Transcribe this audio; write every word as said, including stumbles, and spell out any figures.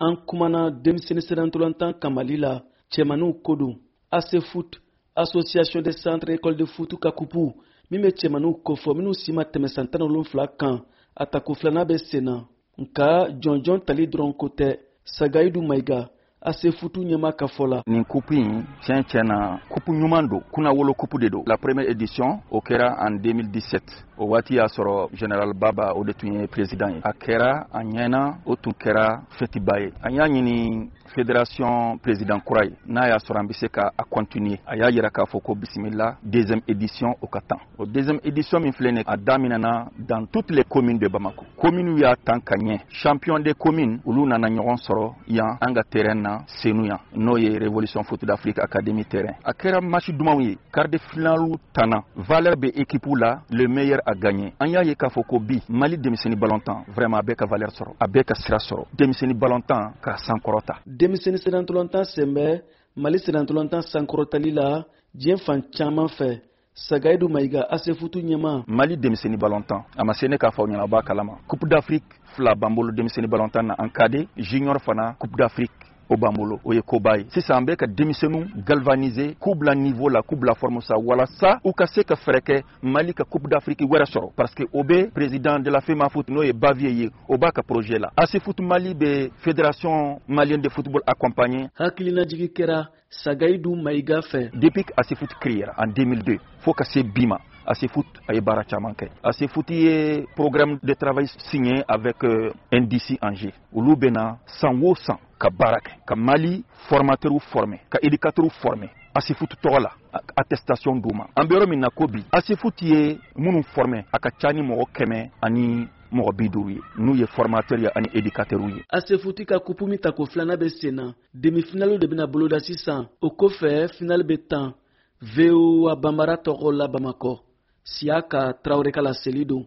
an kumana denmisɛnnin sɛbɛntolantan kan Mali la cɛmanninw ko don. A C Foot Association des centres écoles de foot ka kupu min bɛ cɛmanninw kofɔ minnu si ma tɛmɛ san tan ni wolonwula kan a tako filanan bɛ sen na nka jɔnjɔn tali dɔrɔn ko tɛ Sagayidu Mayiga A C Foot ɲɛma ka fɔ la. Nin kupu in tiɲɛ tiɲɛ na kupu ɲuman don kunna wolo kupu de don. La première édition o kɛra en deux mille dix-sept o waati y'a sɔrɔ Général Baba o de tun ye président ye. A kɛra a ɲɛna o tun kɛra fɛtiba ye. An y'a ɲini fédération président kura ye n'a y'a sɔrɔ an bɛ se ka a continuer a y'a yira k'a fɔ ko bisimila deuxième édition o ka tan. O deuxième édition min filɛ nin a daminɛna dans toutes les communes de Bamako. Communes y'a tan ka ɲɛ. Champion des communes olu nana ɲɔgɔn sɔrɔ yan an ka terrain na senu yan n'o ye Révolution Foot d'Afrique Academy terrain. A kɛra match dumanw ye quart de finale tanna valeur bɛ équipe la le meilleur a gagné. An y'a ye k'a fɔ ko bi Mali denmisɛnnin ballontan vraiment a bɛ ka valeur sɔrɔ a bɛ ka sira sɔrɔ denmisɛnnin ballontan ka sankɔrɔta. Denmisɛnnin sɛbɛntolantan sen bɛ Mali sɛbɛntolantan sankɔrɔtali la diɲɛ fan caman fɛ. Sagayidu Mayiga A C Foot ɲɛma. Mali denmisɛnnin ballontan a ma se ne k'a fɔ ɲɛna a b'a kalama. Coupe d'Afrique fila b'an bolo denmisɛnnin ballontan na en cadet junior fana Coupe d'Afrique o b'an bolo o ye koba ye. Sisan an bɛ ka denmisɛnninw galvaniser k'u bila niveau la k'u bila forme sa walasa u ka se ka fɛɛrɛ kɛ Mali ka Coupe d'Afrique wɛrɛ sɔrɔ parce que o bɛ président de la FEMA Foot n'o ye Bavier ye o b'a ka projet la. A C Foot Mali bɛ fédération malienne de football accompagné. Hakilinajigi kɛra Sagayidu Mayiga fɛ. Depuis que A C Foot créé en deux mille deux fo ka se bi ma A C Foot a ye baara caman kɛ. A C Foot ye programme de travail signé avec euh, N D C Angers. Olu bɛna san o san ka baara kɛ ka Mali formateur former ka éducateur former A C Foot tɔgɔ la attestation d'u ma. An bɛ yɔrɔ min na ko bi A C Foot ye minnu former a ka ca ni mɔgɔ kɛmɛ ani mɔgɔ bi duuru ye n'u ye formateur ye ani éducateur ye. A C Foot ka kupu min tako filanan bɛ sen na demi-finale de bɛna boloda sisan o kɔfɛ finale bɛ tan V O A Bambara tɔgɔ la Bamakɔ. Siaka Traoré ka laseli don.